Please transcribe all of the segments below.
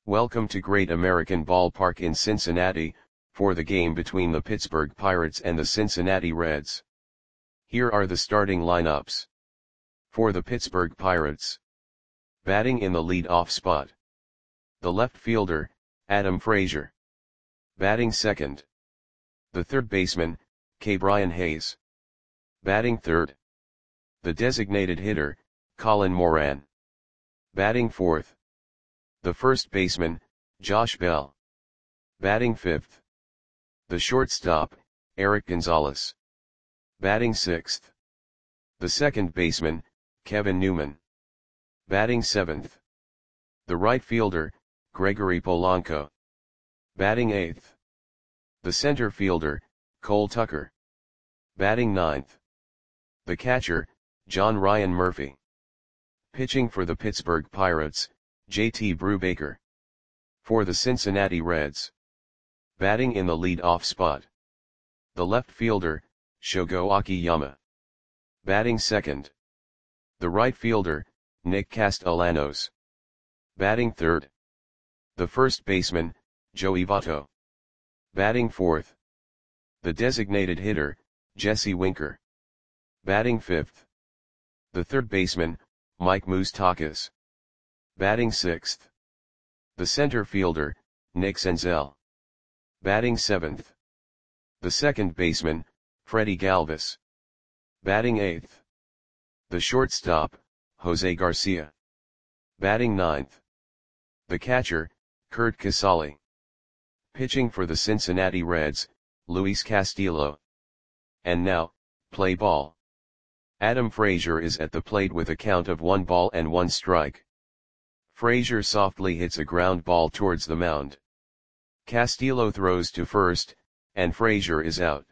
Welcome to Great American Ballpark in Cincinnati, for the game between the Pittsburgh Pirates and the Cincinnati Reds. Here are the starting lineups. For the Pittsburgh Pirates. Batting in the lead-off spot. The left fielder, Adam Frazier. Batting second. The third baseman, Ke'Bryan Hayes. Batting third. The designated hitter, Colin Moran. Batting fourth. The first baseman, Josh Bell. Batting fifth. The shortstop, Erik Gonzalez. Batting sixth. The second baseman, Kevin Newman. Batting seventh. The right fielder, Gregory Polanco. Batting eighth. The center fielder, Cole Tucker. Batting ninth. The catcher, John Ryan Murphy. Pitching for the Pittsburgh Pirates, J.T. Brubaker. For the Cincinnati Reds. Batting in the lead-off spot. The left fielder, Shogo Akiyama. Batting second. The right fielder, Nick Castellanos. Batting third. The first baseman, Joey Votto. Batting fourth. The designated hitter, Jesse Winker. Batting fifth. The third baseman, Mike Moustakas. Batting sixth. The center fielder, Nick Senzel. Batting seventh. The second baseman, Freddie Galvis. Batting eighth. The shortstop, Jose Garcia. Batting ninth. The catcher, Curt Casali. Pitching for the Cincinnati Reds, Luis Castillo. And now, play ball. Adam Frazier is at the plate with a count of 1 ball and 1 strike. Frazier softly hits a ground ball towards the mound. Castillo throws to first, and Frazier is out.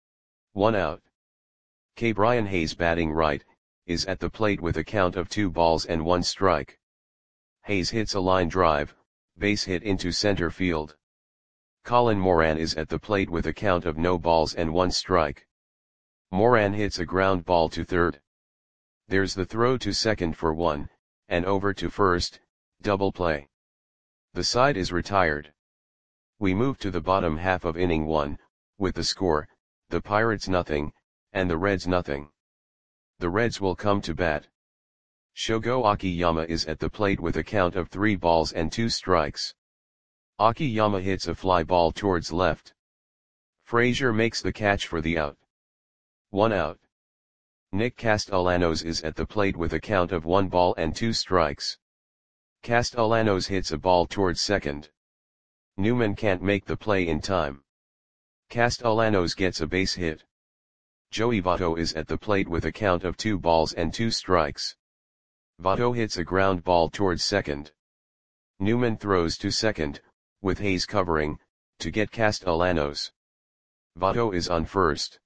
1 out. Ke'Bryan Hayes, batting right, is at the plate with a count of 2 balls and 1 strike. Hayes hits a line drive, base hit into center field. Colin Moran is at the plate with a count of no balls and 1 strike. Moran hits a ground ball to third. There's the throw to second for 1, and over to first, double play. The side is retired. We move to the bottom half of inning 1, with the score, the Pirates nothing, and the Reds nothing. The Reds will come to bat. Shogo Akiyama is at the plate with a count of 3 balls and 2 strikes. Akiyama hits a fly ball towards left. Frazier makes the catch for the out. 1 out. Nick Castellanos is at the plate with a count of 1 ball and 2 strikes. Castellanos hits a ball towards second. Newman can't make the play in time. Castellanos gets a base hit. Joey Votto is at the plate with a count of 2 balls and 2 strikes. Votto hits a ground ball towards second. Newman throws to second, with Hayes covering, to get Castellanos. Votto is on first.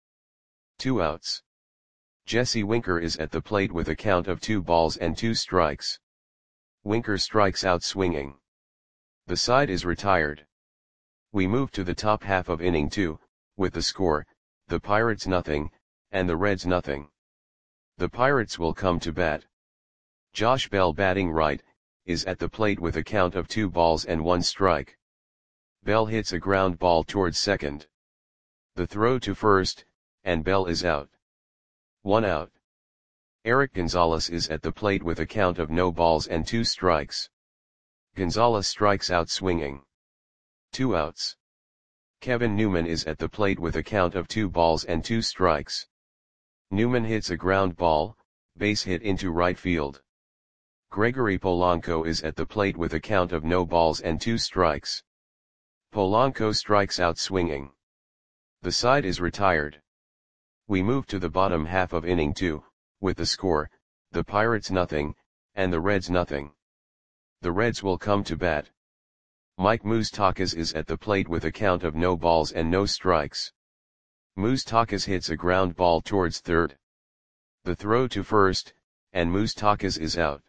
2 outs. Jesse Winker is at the plate with a count of 2 balls and 2 strikes. Winker strikes out swinging. The side is retired. We move to the top half of inning 2, with the score, the Pirates nothing, and the Reds nothing. The Pirates will come to bat. Josh Bell, batting right, is at the plate with a count of 2 balls and 1 strike. Bell hits a ground ball towards second. The throw to first, and Bell is out. 1 out. Erik Gonzalez is at the plate with a count of no balls and 2 strikes. Gonzalez strikes out swinging. 2 outs. Kevin Newman is at the plate with a count of 2 balls and 2 strikes. Newman hits a ground ball, base hit into right field. Gregory Polanco is at the plate with a count of no balls and 2 strikes. Polanco strikes out swinging. The side is retired. We move to the bottom half of inning 2, with the score, the Pirates nothing, and the Reds nothing. The Reds will come to bat. Mike Moustakas is at the plate with a count of no balls and no strikes. Moustakas hits a ground ball towards third. The throw to first, and Moustakas is out.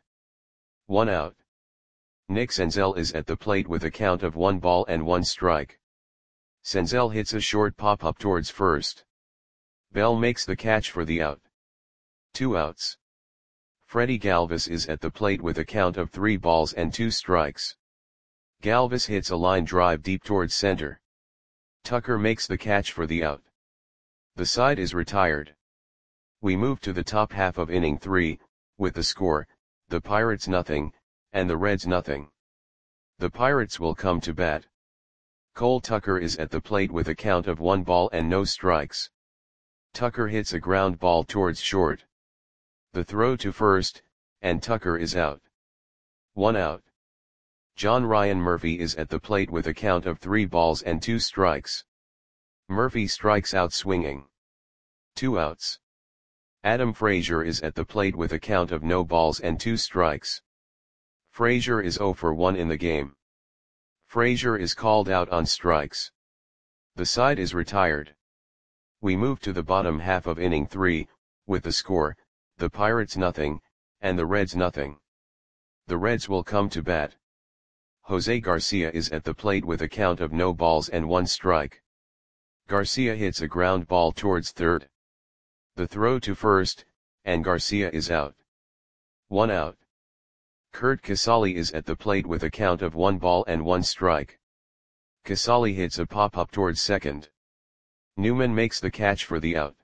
1 out. Nick Senzel is at the plate with a count of 1 ball and 1 strike. Senzel hits a short pop-up towards first. Bell makes the catch for the out. 2 outs. Freddie Galvis is at the plate with a count of 3 balls and 2 strikes. Galvis hits a line drive deep towards center. Tucker makes the catch for the out. The side is retired. We move to the top half of inning 3, with the score, the Pirates nothing, and the Reds nothing. The Pirates will come to bat. Cole Tucker is at the plate with a count of 1 ball and no strikes. Tucker hits a ground ball towards short. The throw to first, and Tucker is out. 1 out. John Ryan Murphy is at the plate with a count of 3 balls and 2 strikes. Murphy strikes out swinging. 2 outs. Adam Frazier is at the plate with a count of no balls and 2 strikes. Frazier is 0 for 1 in the game. Frazier is called out on strikes. The side is retired. We move to the bottom half of inning 3, with the score, the Pirates nothing, and the Reds nothing. The Reds will come to bat. Jose Garcia is at the plate with a count of no balls and 1 strike. Garcia hits a ground ball towards third. The throw to first, and Garcia is out. 1 out. Curt Casali is at the plate with a count of 1 ball and 1 strike. Casali hits a pop-up towards second. Newman makes the catch for the out.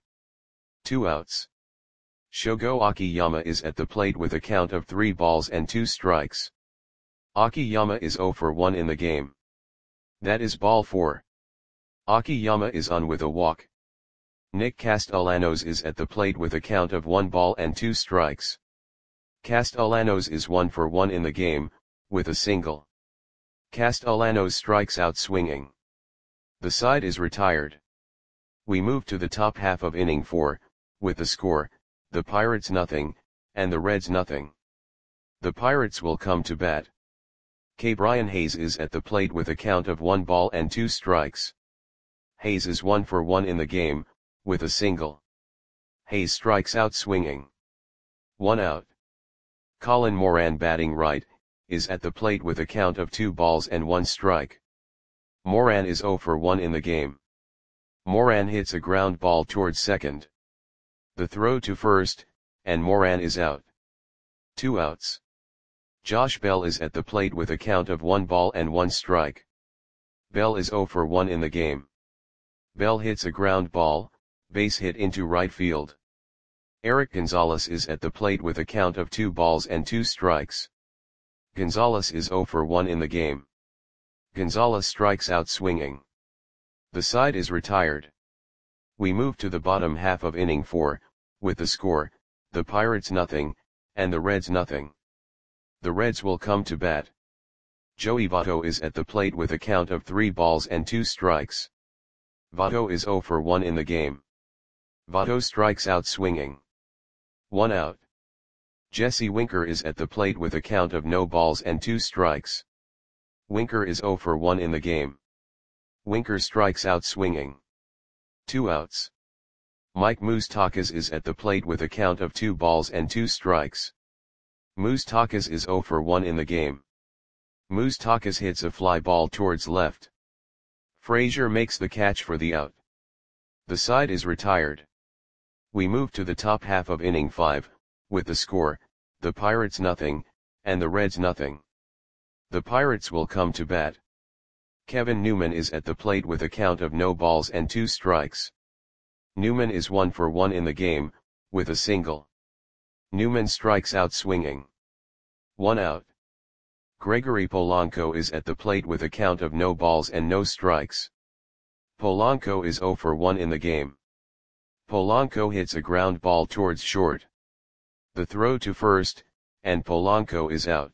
2 outs. Shogo Akiyama is at the plate with a count of 3 balls and 2 strikes. Akiyama is 0 for 1 in the game. That is ball 4. Akiyama is on with a walk. Nick Castellanos is at the plate with a count of 1 ball and 2 strikes. Castellanos is 1 for 1 in the game, with a single. Castellanos strikes out swinging. The side is retired. We move to the top half of inning 4, with the score, the Pirates nothing, and the Reds nothing. The Pirates will come to bat. Brian Hayes is at the plate with a count of 1 ball and 2 strikes. Hayes is 1 for 1 in the game, with a single. Hayes strikes out swinging. 1 out. Colin Moran batting right, is at the plate with a count of 2 balls and 1 strike. Moran is 0 for 1 in the game. Moran hits a ground ball towards second. The throw to first, and Moran is out. 2 outs. Josh Bell is at the plate with a count of 1 ball and 1 strike. Bell is 0 for 1 in the game. Bell hits a ground ball, base hit into right field. Eric Gonzalez is at the plate with a count of 2 balls and 2 strikes. Gonzalez is 0 for 1 in the game. Gonzalez strikes out swinging. The side is retired. We move to the bottom half of inning 4, with the score, the Pirates nothing, and the Reds nothing. The Reds will come to bat. Joey Votto is at the plate with a count of 3 balls and 2 strikes. Votto is 0 for 1 in the game. Votto strikes out swinging. 1 out. Jesse Winker is at the plate with a count of no balls and 2 strikes. Winker is 0 for 1 in the game. Winker strikes out swinging. 2 outs. Mike Moustakas is at the plate with a count of 2 balls and 2 strikes. Moustakas is 0 for 1 in the game. Moustakas hits a fly ball towards left. Frazier makes the catch for the out. The side is retired. We move to the top half of inning 5, with the score, the Pirates nothing, and the Reds nothing. The Pirates will come to bat. Kevin Newman is at the plate with a count of no balls and 2 strikes. Newman is 1 for 1 in the game, with a single. Newman strikes out swinging. 1 out. Gregory Polanco is at the plate with a count of no balls and no strikes. Polanco is 0 for 1 in the game. Polanco hits a ground ball towards short. The throw to first, and Polanco is out.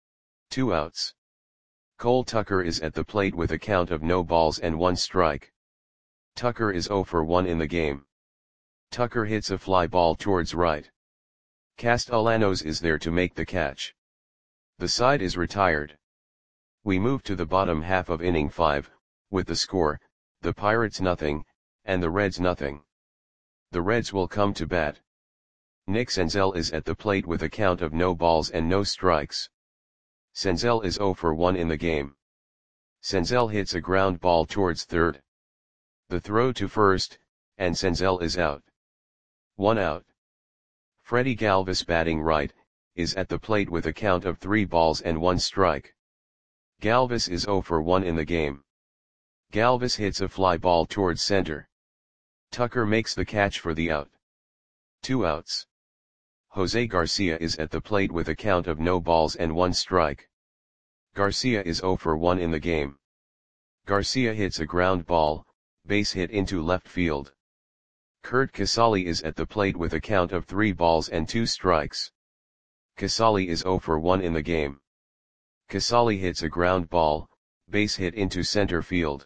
2 outs. Cole Tucker is at the plate with a count of no balls and 1 strike. Tucker is 0 for 1 in the game. Tucker hits a fly ball towards right. Castellanos is there to make the catch. The side is retired. We move to the bottom half of inning 5, with the score, the Pirates nothing, and the Reds nothing. The Reds will come to bat. Nick Senzel is at the plate with a count of no balls and no strikes. Senzel is 0 for 1 in the game. Senzel hits a ground ball towards third. The throw to first, and Senzel is out. 1 out. Freddie Galvis batting right, is at the plate with a count of 3 balls and 1 strike. Galvis is 0 for 1 in the game. Galvis hits a fly ball towards center. Tucker makes the catch for the out. 2 outs. Jose Garcia is at the plate with a count of no balls and 1 strike. Garcia is 0 for 1 in the game. Garcia hits a ground ball, base hit into left field. Curt Casali is at the plate with a count of 3 balls and 2 strikes. Casali is 0 for 1 in the game. Casali hits a ground ball, base hit into center field.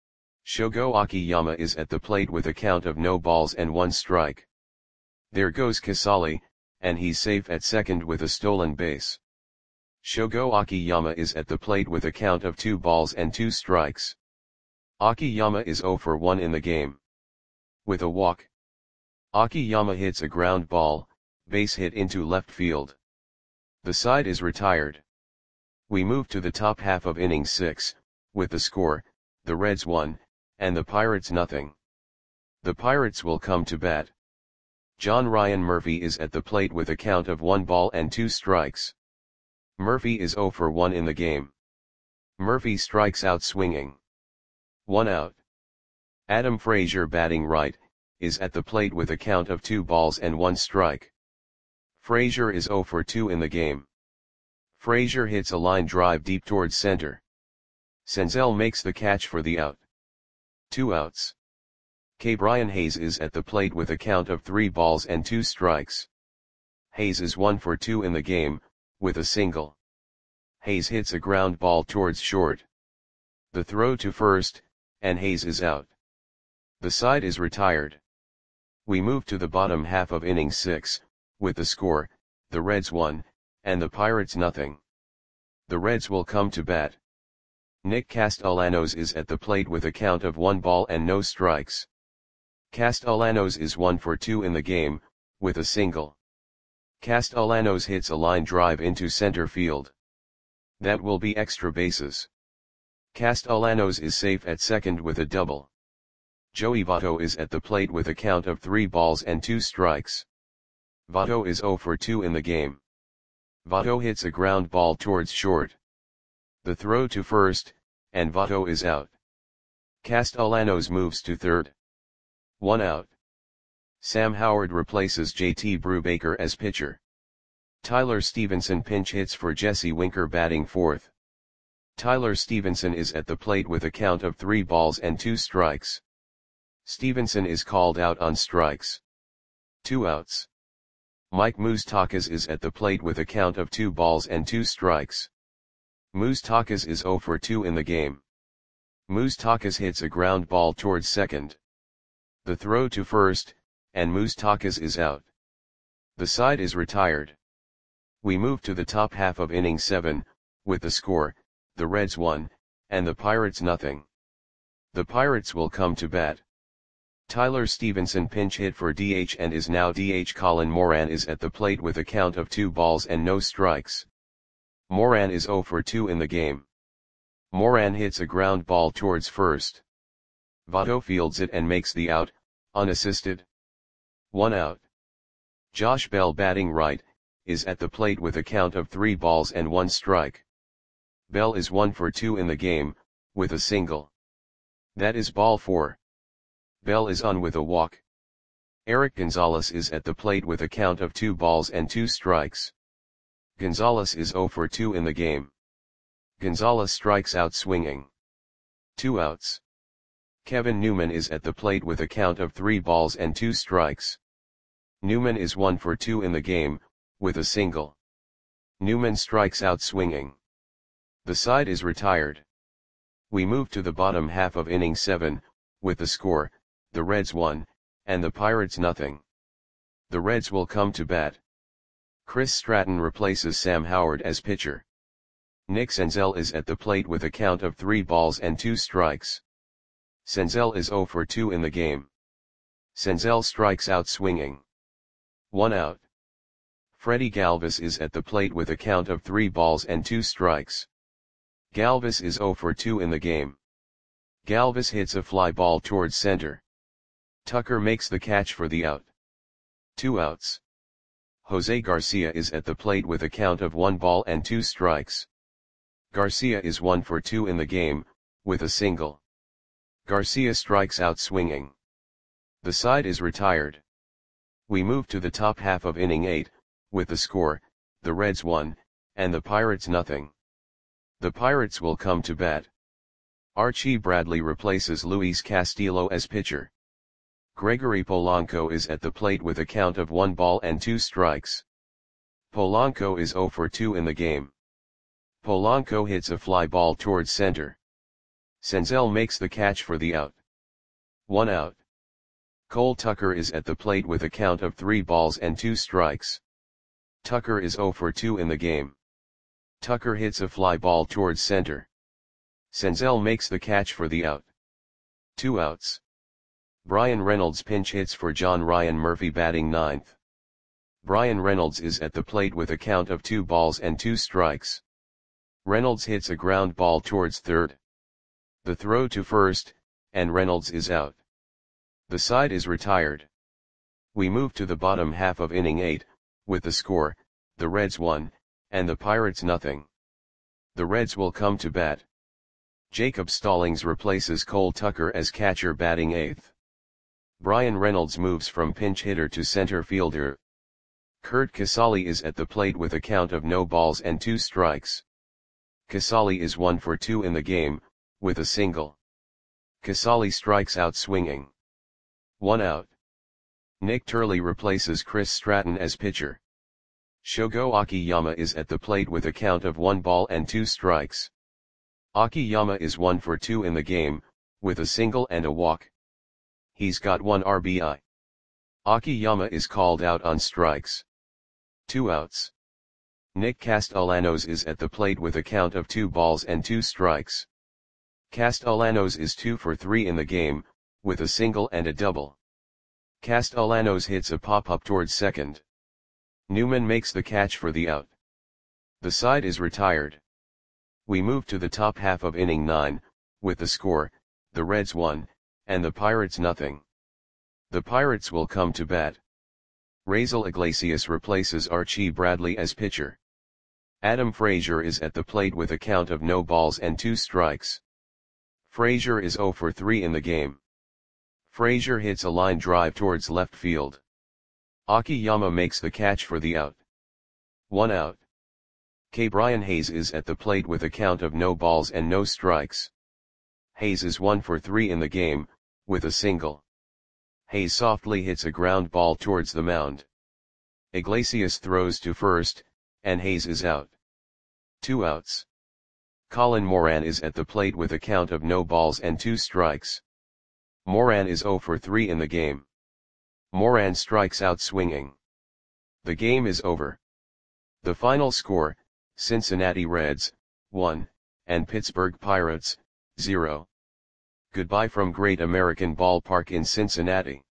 Shogo Akiyama is at the plate with a count of no balls and 1 strike. There goes Casali, and he's safe at second with a stolen base. Shogo Akiyama is at the plate with a count of 2 balls and 2 strikes. Akiyama is 0 for 1 in the game. With a walk, Akiyama hits a ground ball, base hit into left field. The side is retired. We move to the top half of inning 6, with the score, the Reds 1, and the Pirates nothing. The Pirates will come to bat. John Ryan Murphy is at the plate with a count of 1 ball and 2 strikes. Murphy is 0 for 1 in the game. Murphy strikes out swinging. 1 out. Adam Frazier batting right, is at the plate with a count of 2 balls and 1 strike. Frazier is 0 for 2 in the game. Frazier hits a line drive deep towards center. Senzel makes the catch for the out. 2 outs. Brian Hayes is at the plate with a count of 3 balls and 2 strikes. Hayes is 1 for 2 in the game, with a single. Hayes hits a ground ball towards short. The throw to first, and Hayes is out. The side is retired. We move to the bottom half of inning 6, with the score, the Reds 1, and the Pirates nothing. The Reds will come to bat. Nick Castellanos is at the plate with a count of 1 ball and no strikes. Castellanos is 1 for 2 in the game, with a single. Castellanos hits a line drive into center field. That will be extra bases. Castellanos is safe at second with a double. Joey Votto is at the plate with a count of 3 balls and 2 strikes. Votto is 0 for 2 in the game. Votto hits a ground ball towards short. The throw to first, and Votto is out. Castellanos moves to third. 1 out. Sam Howard replaces JT Brubaker as pitcher. Tyler Stevenson pinch hits for Jesse Winker batting fourth. Tyler Stevenson is at the plate with a count of 3 balls and 2 strikes. Stevenson is called out on strikes. 2 outs. Mike Moustakas is at the plate with a count of 2 balls and 2 strikes. Moustakas is 0 for 2 in the game. Moustakas hits a ground ball towards second. The throw to first, and Moustakas is out. The side is retired. We move to the top half of inning 7, with the score, the Reds 1, and the Pirates nothing. The Pirates will come to bat. Tyler Stevenson pinch hit for DH and is now DH. Colin Moran is at the plate with a count of 2 balls and no strikes. Moran is 0 for 2 in the game. Moran hits a ground ball towards first. Votto fields it and makes the out, unassisted. 1 out. Josh Bell batting right, is at the plate with a count of 3 balls and 1 strike. Bell is 1 for 2 in the game, with a single. That is ball 4. Bell is on with a walk. Eric Gonzalez is at the plate with a count of 2 balls and 2 strikes. Gonzalez is 0 for 2 in the game. Gonzalez strikes out swinging. 2 outs. Kevin Newman is at the plate with a count of 3 balls and 2 strikes. Newman is 1 for 2 in the game, with a single. Newman strikes out swinging. The side is retired. We move to the bottom half of inning 7, with the score, the Reds 1, and the Pirates nothing. The Reds will come to bat. Chris Stratton replaces Sam Howard as pitcher. Nick Senzel is at the plate with a count of 3 balls and 2 strikes. Senzel is 0 for 2 in the game. Senzel strikes out swinging. 1 out. Freddie Galvis is at the plate with a count of 3 balls and 2 strikes. Galvis is 0 for 2 in the game. Galvis hits a fly ball towards center. Tucker makes the catch for the out. 2 outs. Jose Garcia is at the plate with a count of 1 ball and 2 strikes. Garcia is 1 for 2 in the game, with a single. Garcia strikes out swinging. The side is retired. We move to the top half of inning 8, with the score, the Reds 1, and the Pirates nothing. The Pirates will come to bat. Archie Bradley replaces Luis Castillo as pitcher. Gregory Polanco is at the plate with a count of 1 ball and 2 strikes. Polanco is 0 for 2 in the game. Polanco hits a fly ball towards center. Senzel makes the catch for the out. 1 out. Cole Tucker is at the plate with a count of 3 balls and 2 strikes. Tucker is 0 for 2 in the game. Tucker hits a fly ball towards center. Senzel makes the catch for the out. 2 outs. Bryan Reynolds pinch hits for John Ryan Murphy batting 9th. Bryan Reynolds is at the plate with a count of 2 balls and 2 strikes. Reynolds hits a ground ball towards third. The throw to first, and Reynolds is out. The side is retired. We move to the bottom half of inning 8, with the score, the Reds 1, and the Pirates nothing. The Reds will come to bat. Jacob Stallings replaces Cole Tucker as catcher batting 8th. Bryan Reynolds moves from pinch hitter to center fielder. Curt Casali is at the plate with a count of no balls and 2 strikes. Casali is 1 for 2 in the game, with a single. Casali strikes out swinging. 1 out. Nick Turley replaces Chris Stratton as pitcher. Shogo Akiyama is at the plate with a count of 1 ball and 2 strikes. Akiyama is 1 for 2 in the game, with a single and a walk. He's got 1 RBI. Akiyama is called out on strikes. 2 outs. Nick Castellanos is at the plate with a count of 2 balls and 2 strikes. Castellanos is 2 for 3 in the game, with a single and a double. Castellanos hits a pop-up towards second. Newman makes the catch for the out. The side is retired. We move to the top half of inning 9, with the score, the Reds 1, and the Pirates nothing. The Pirates will come to bat. Raisel Iglesias replaces Archie Bradley as pitcher. Adam Frazier is at the plate with a count of no balls and 2 strikes. Frazier is 0 for 3 in the game. Frazier hits a line drive towards left field. Akiyama makes the catch for the out. 1 out. Brian Hayes is at the plate with a count of no balls and no strikes. Hayes is 1 for 3 in the game, with a single. Hayes softly hits a ground ball towards the mound. Iglesias throws to first, and Hayes is out. 2 outs. Colin Moran is at the plate with a count of no balls and 2 strikes. Moran is 0 for 3 in the game. Moran strikes out swinging. The game is over. The final score, Cincinnati Reds, 1, and Pittsburgh Pirates, 0. Goodbye from Great American Ballpark in Cincinnati.